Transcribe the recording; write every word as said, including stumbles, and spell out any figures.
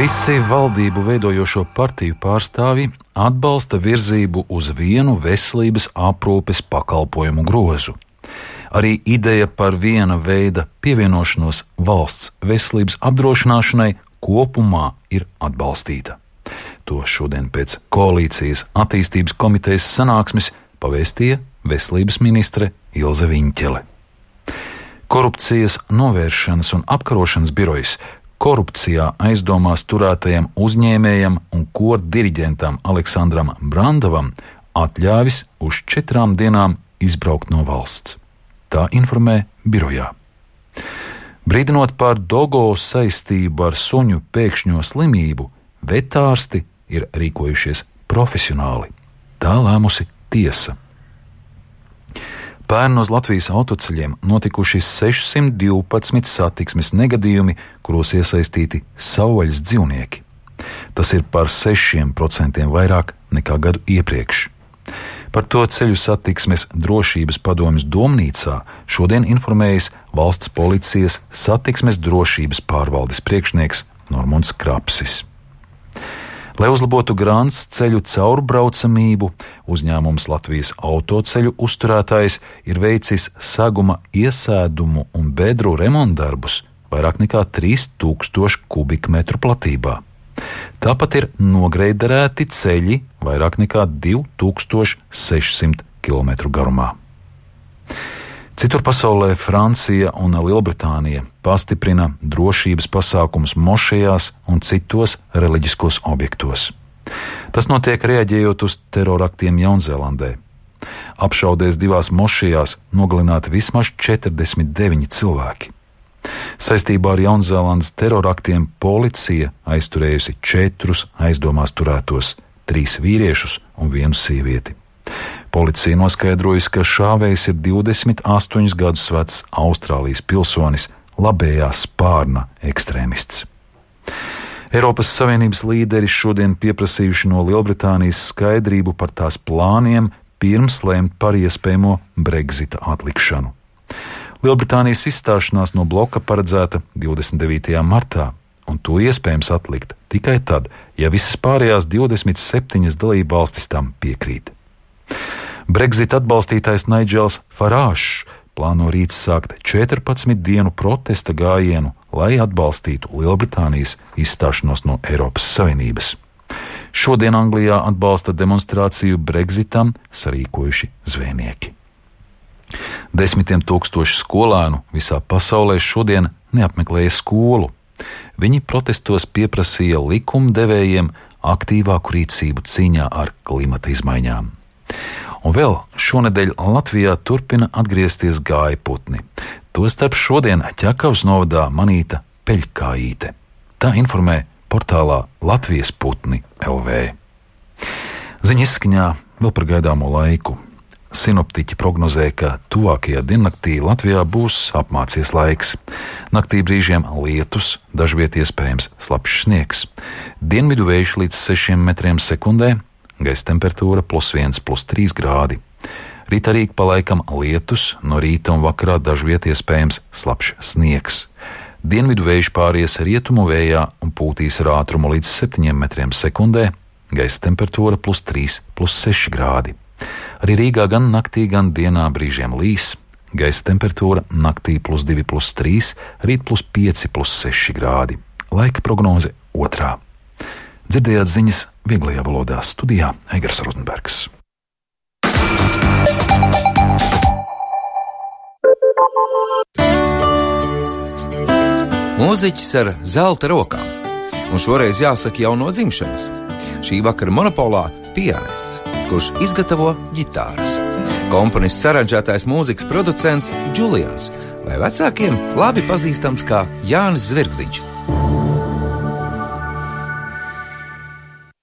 Visi valdību veidojošo partiju pārstāvji atbalsta virzību uz vienu veselības aprūpes pakalpojumu grozu. Arī ideja par viena veida pievienošanos valsts veselības apdrošināšanai kopumā ir atbalstīta. To šodien pēc koalīcijas attīstības komitejas sanāksmes pavēstīja veselības ministre Ilze Viņķele. Korupcijas novēršanas un apkarošanas birojas korupcijā aizdomās turētajam uzņēmējam un kordiriģentam Aleksandram Brandavam atļāvis uz četrām dienām izbraukt no valsts. Tā informē birojā. Brīdinot par Dogo saistību ar suņu pēkšņo slimību, vetārsti ir rīkojušies profesionāli. Tā lēmusi tiesa. Pērn uz Latvijas autoceļiem notikuši sešsimt divpadsmit satiksmes negadījumi, kuros iesaistīti savvaļas dzīvnieki. Tas ir par sešiem procentiem vairāk nekā gadu iepriekš. Par to Ceļu satiksmes drošības padomes domnīcā šodien informējis valsts policijas satiksmes drošības pārvaldes priekšnieks Normunds Krapsis. Lai uzlabotu Grants ceļu caurbraucamību, uzņēmums Latvijas autoceļu uzturētājs ir veicis seguma iesēdumu un bedru remontdarbus vairāk nekā trīs tūkstoši kubikmetru platībā. Tāpat ir nogreiderēti ceļi vairāk nekā divi tūkstoši sešsimt kilometru garumā. Citur pasaulē Francija un Lielbritānija pastiprina drošības pasākumus mošejās un citos reliģiskos objektos. Tas notiek reaģējot uz teroraktiem Jaunzēlandē. Apšaudēs divās mošejās nogalināti vismaz četrdesmit deviņi cilvēki. Saistībā ar Jaunzēlandes teroraktiem policija aizturējusi četrus aizdomās turētos, trīs vīriešus un vienu sievieti. Policija noskaidrojusi, ka šāvējs ir divdesmit astoņus gadus vecs Austrālijas pilsonis, labējā spārna ekstrēmists. Eiropas Savienības līderi šodien pieprasījuši no Lielbritānijas skaidrību par tās plāniem pirms lēmt par iespējamo Brexita atlikšanu. Lielbritānijas izstāšanās no bloka paredzēta divdesmit devītajā martā, un to iespējams atlikt tikai tad, ja visas pārējās divdesmit septiņas dalībvalstis tam piekrīt. Brexit atbalstītājs Naidžels Farāžs plāno rīt sākt četrpadsmit dienu protesta gājienu, lai atbalstītu Lielbritānijas izstāšanos no Eiropas Savienības. Šodien Anglijā atbalsta demonstrāciju Brexitam sarīkojuši zvejnieki. Desmitiem tūkstoši skolēnu visā pasaulē šodien neapmeklēja skolu. Viņi protestos pieprasīja likumdevējiem aktīvāku rīcību cīņā ar klimata izmaiņām. Un vēl šonedēļ Latvijā turpina atgriezties gājputni. Tostarp šodien Ķekavas novadā manīta peļkājīte. Tā informē portālā Latvijas putni L V. Ziņa izskaņā vēl par gaidāmo laiku. Sinoptiķi prognozē, ka tuvākajā diennaktī Latvijā būs apmācies laiks. Naktī brīžiem lietus, dažviet iespējams slapjš sniegs. Dienvidu vējš līdz sešiem metriem sekundē, gaisa temperatūra plus viens, plus trīs grādi. Rīta rīk pa laikam lietus, no rīta un vakarā dažviet iespējams slapjš sniegs. Dienvidu vējš pāries rietumu vējā un pūtīs ar ātrumu līdz septiņiem metriem sekundē, gaisa temperatūra plus trīs, plus seši grādi. Arī Rīgā gan naktī, gan dienā brīžiem līs, gaisa temperatūra naktī plus divi, plus trīs, rīt plus pieci, plus seši grādi. Laika prognoze otrā. Dzirdējāt ziņas vieglajā valodā, studijā Eigars Rozenbergs. Mūziķis ar zelta rokām, un šoreiz jāsaka jau no dzimšanas. Šī vakara monopolā pianists, kurš izgatavo ģitāras. Komponists saranžētājs mūzikas producents Džulians, vai vecākiem labi pazīstams kā Jānis Zvirgzdiņš.